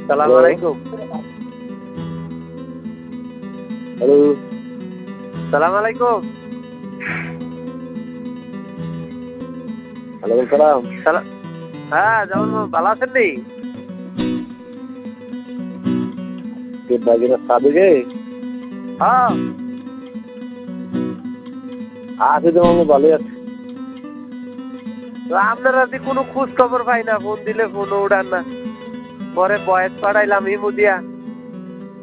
সালাম আলাইকুম। হ্যালো, সালাম আলাইকুম। ওয়ালাইকুম সালাম। হ্যাঁ যেমন ভালো আছেন নি? কে বাগিনা সাবেকে? হ্যাঁ আছে তো আমি ভালোই আছি। আপনারা কোনো খোঁজ খবর পাই না, ফোন দিলে ফোনও উঠান না। পরে বয়স পাঠাইলাম ইমু দিয়া।